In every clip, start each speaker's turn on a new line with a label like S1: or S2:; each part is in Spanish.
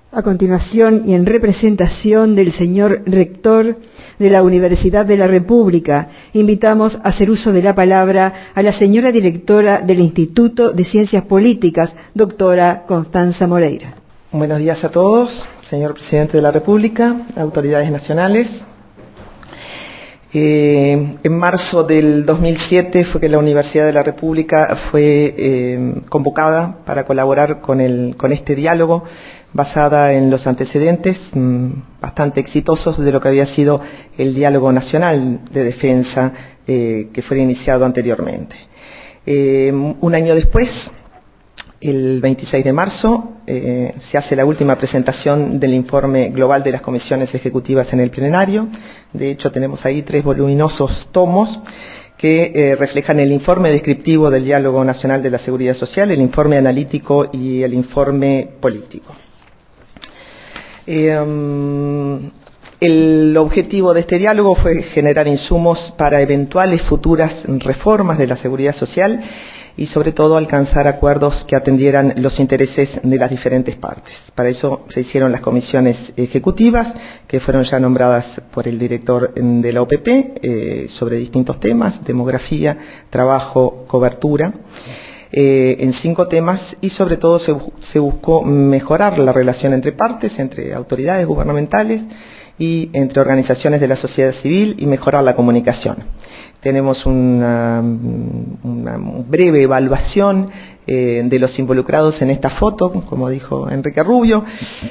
S1: A continuación, y en representación del señor rector de la Universidad de la República, invitamos a hacer uso de la palabra a la señora directora del Instituto de Ciencias Políticas, doctora Constanza Moreira.
S2: Buenos días a todos, señor presidente de la República, autoridades nacionales. En marzo del 2007 fue que la Universidad de la República fue convocada para colaborar con este diálogo, basada en los antecedentes bastante exitosos de lo que había sido el Diálogo Nacional de Defensa que fue iniciado anteriormente. Un año después, el 26 de marzo, se hace la última presentación del informe global de las comisiones ejecutivas en el plenario. De hecho, tenemos ahí 3 voluminosos tomos que reflejan el informe descriptivo del Diálogo Nacional de la Seguridad Social, el informe analítico y el informe político. El objetivo de este diálogo fue generar insumos para eventuales futuras reformas de la seguridad social y sobre todo alcanzar acuerdos que atendieran los intereses de las diferentes partes. Para eso se hicieron las comisiones ejecutivas, que fueron ya nombradas por el director de la OPP, sobre distintos temas: demografía, trabajo, cobertura, en 5 temas, y sobre todo se buscó mejorar la relación entre partes, entre autoridades gubernamentales y entre organizaciones de la sociedad civil, y mejorar la comunicación. Tenemos una breve evaluación de los involucrados en esta foto, como dijo Enrique Rubio,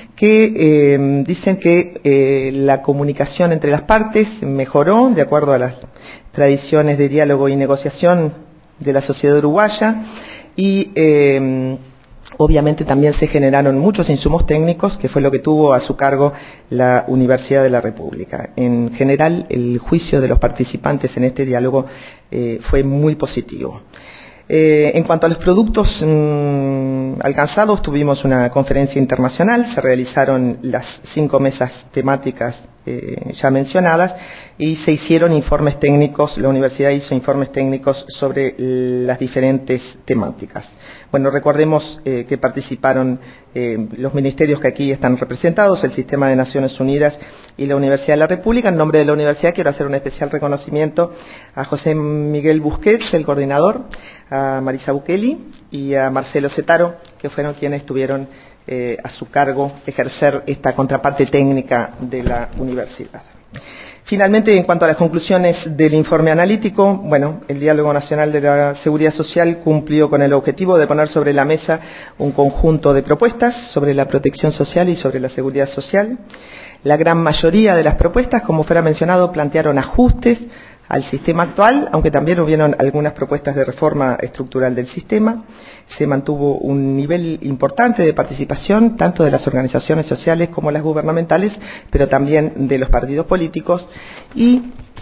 S2: que dicen que la comunicación entre las partes mejoró de acuerdo a las tradiciones de diálogo y negociación de la sociedad uruguaya, y obviamente también se generaron muchos insumos técnicos, que fue lo que tuvo a su cargo la Universidad de la República. En general, el juicio de los participantes en este diálogo fue muy positivo. En cuanto a los productos alcanzados, tuvimos una conferencia internacional, se realizaron las 5 mesas temáticas ya mencionadas, y se hicieron informes técnicos. La universidad hizo informes técnicos sobre las diferentes temáticas. Bueno, recordemos que participaron los ministerios que aquí están representados, el Sistema de Naciones Unidas y la Universidad de la República. En nombre de la universidad quiero hacer un especial reconocimiento a José Miguel Busquets, el coordinador, a Marisa Bukeli y a Marcelo Cetaro, que fueron quienes tuvieron a su cargo ejercer esta contraparte técnica de la universidad. Finalmente, en cuanto a las conclusiones del informe analítico, bueno, el Diálogo Nacional de la Seguridad Social cumplió con el objetivo de poner sobre la mesa un conjunto de propuestas sobre la protección social y sobre la seguridad social. La gran mayoría de las propuestas, como fuera mencionado, plantearon ajustes al sistema actual, aunque también hubieron algunas propuestas de reforma estructural del sistema. Se mantuvo un nivel importante de participación, tanto de las organizaciones sociales como las gubernamentales, pero también de los partidos políticos, y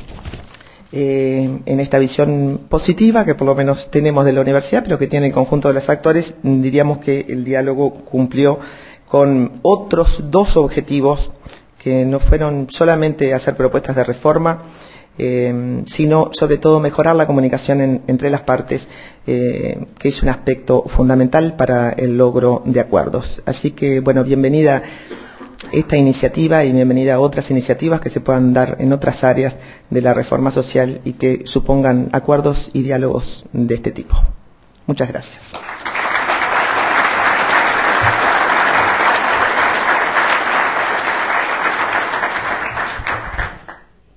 S2: en esta visión positiva que por lo menos tenemos de la universidad, pero que tiene el conjunto de los actores, diríamos que el diálogo cumplió con otros 2 objetivos, que no fueron solamente hacer propuestas de reforma, sino sobre todo mejorar la comunicación entre las partes, que es un aspecto fundamental para el logro de acuerdos. Así que, bueno, bienvenida esta iniciativa y bienvenida a otras iniciativas que se puedan dar en otras áreas de la reforma social y que supongan acuerdos y diálogos de este tipo. Muchas gracias.